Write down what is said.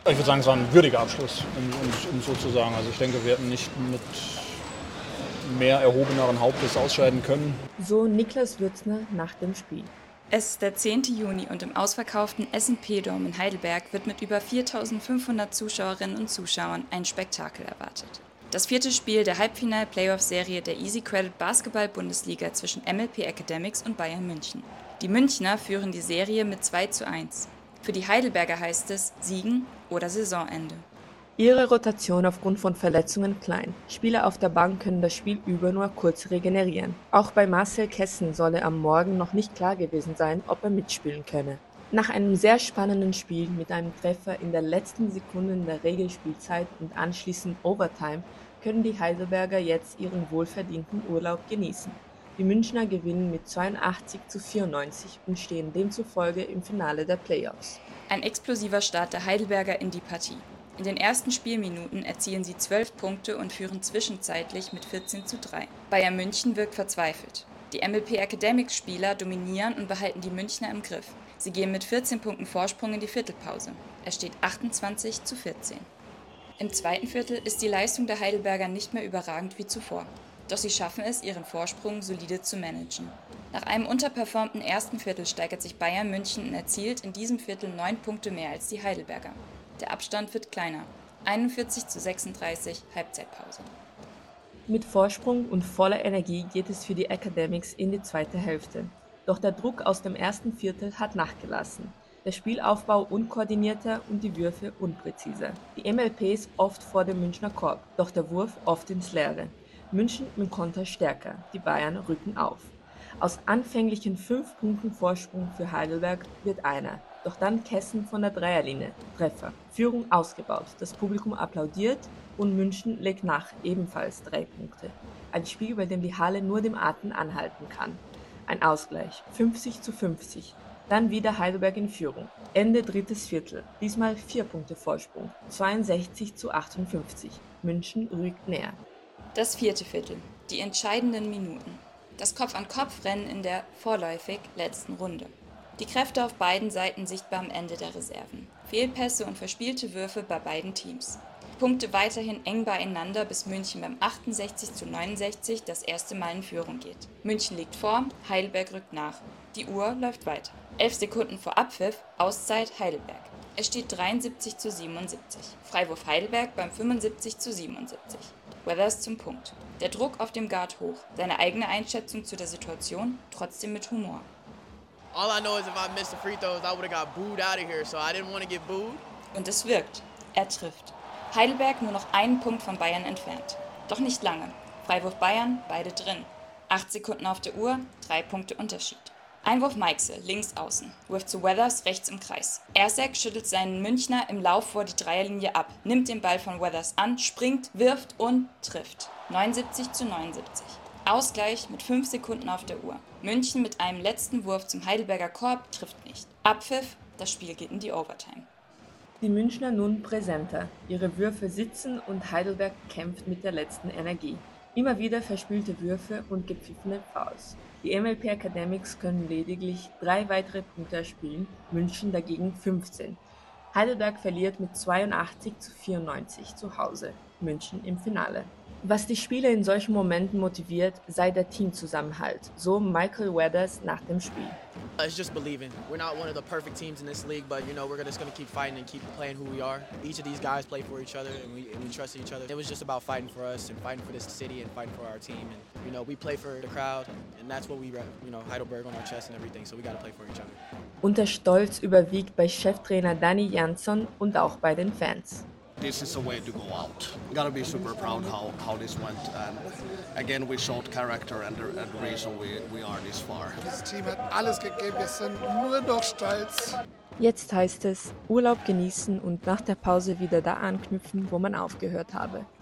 Ich würde sagen, es war ein würdiger Abschluss, um so zu sagen. Also ich denke, wir hätten nicht mit mehr erhobeneren Hauptes ausscheiden können. So Niklas Würzner nach dem Spiel. Es ist der 10. Juni und im ausverkauften S&P-Dome in Heidelberg wird mit über 4.500 Zuschauerinnen und Zuschauern ein Spektakel erwartet. Das 4. Spiel der Halbfinal-Playoff-Serie der Easy Credit Basketball-Bundesliga zwischen MLP Academics und Bayern München. Die Münchner führen die Serie mit 2:1. Für die Heidelberger heißt es Siegen oder Saisonende. Ihre Rotation aufgrund von Verletzungen klein. Spieler auf der Bank können das Spiel über nur kurz regenerieren. Auch bei Marcel Kessen solle am Morgen noch nicht klar gewesen sein, ob er mitspielen könne. Nach einem sehr spannenden Spiel mit einem Treffer in der letzten Sekunde der Regelspielzeit und anschließend Overtime können die Heidelberger jetzt ihren wohlverdienten Urlaub genießen. Die Münchner gewinnen mit 82:94 und stehen demzufolge im Finale der Playoffs. Ein explosiver Start der Heidelberger in die Partie. In den ersten Spielminuten erzielen sie 12 Punkte und führen zwischenzeitlich mit 14:3. Bayern München wirkt verzweifelt. Die MLP Academics-Spieler dominieren und behalten die Münchner im Griff. Sie gehen mit 14 Punkten Vorsprung in die Viertelpause. Es steht 28:14. Im zweiten Viertel ist die Leistung der Heidelberger nicht mehr überragend wie zuvor. Doch sie schaffen es, ihren Vorsprung solide zu managen. Nach einem unterperformten ersten Viertel steigert sich Bayern München und erzielt in diesem Viertel 9 Punkte mehr als die Heidelberger. Der Abstand wird kleiner. 41:36, Halbzeitpause. Mit Vorsprung und voller Energie geht es für die Academics in die zweite Hälfte. Doch der Druck aus dem ersten Viertel hat nachgelassen. Der Spielaufbau unkoordinierter und die Würfe unpräziser. Die MLPs oft vor dem Münchner Korb, doch der Wurf oft ins Leere. München mit Konter stärker, die Bayern rücken auf. Aus anfänglichen 5 Punkten Vorsprung für Heidelberg wird einer. Doch dann Kessen von der Dreierlinie. Treffer. Führung ausgebaut. Das Publikum applaudiert und München legt nach, ebenfalls 3 Punkte. Ein Spiel, bei dem die Halle nur dem Atem anhalten kann. Ein Ausgleich. 50:50. Dann wieder Heidelberg in Führung. Ende drittes Viertel. Diesmal 4 Punkte Vorsprung. 62:58. München rückt näher. Das vierte Viertel. Die entscheidenden Minuten. Das Kopf-an-Kopf-Rennen in der vorläufig letzten Runde. Die Kräfte auf beiden Seiten sichtbar am Ende der Reserven. Fehlpässe und verspielte Würfe bei beiden Teams. Punkte weiterhin eng beieinander, bis München beim 68:69 das erste Mal in Führung geht. München liegt vor, Heidelberg rückt nach. Die Uhr läuft weiter. 11 Sekunden vor Abpfiff, Auszeit Heidelberg. Es steht 73:77. Freiwurf Heidelberg beim 75:77. Weathers zum Punkt. Der Druck auf dem Guard hoch. Seine eigene Einschätzung zu der Situation, trotzdem mit Humor. All I know is if I missed the free throws, I would have got booed out of here, so I didn't want to get booed. Und es wirkt. Er trifft. Heidelberg nur noch einen Punkt von Bayern entfernt. Doch nicht lange. Freiwurf Bayern, beide drin. 8 Sekunden auf der Uhr, 3 Punkte Unterschied. Einwurf Meixel, links außen. Wurf zu Weathers, rechts im Kreis. Ersak schüttelt seinen Münchner im Lauf vor die Dreierlinie ab, nimmt den Ball von Weathers an, springt, wirft und trifft. 79:79. Ausgleich mit 5 Sekunden auf der Uhr. München mit einem letzten Wurf zum Heidelberger Korb trifft nicht. Abpfiff, das Spiel geht in die Overtime. Die Münchner nun präsenter. Ihre Würfe sitzen und Heidelberg kämpft mit der letzten Energie. Immer wieder verspielte Würfe und gepfiffene Fouls. Die MLP Academics können lediglich 3 weitere Punkte erspielen, München dagegen 15. Heidelberg verliert mit 82:94 zu Hause, München im Finale. Was die Spieler in solchen Momenten motiviert, sei der Teamzusammenhalt, so Michael Weathers nach dem Spiel. It's just believing. We're not one of the perfect teams in this league, but we're just going to keep fighting and keep playing who we are. Each of these guys play for each other, and we trust each other. It was just about fighting for us and fighting for this city and fighting for our team. And we play for the crowd, and that's what we Heidelberg on our chest and everything. So we got to play for each other. Und der Stolz überwiegt bei Cheftrainer Danny Jansson und auch bei den Fans. This is a way to go out. You gotta be super proud how this went. And again, we showed character and the reason we are this far. Das Team hat alles gegeben, wir sind nur noch stolz. Jetzt heißt es Urlaub genießen und nach der Pause wieder da anknüpfen, wo man aufgehört habe.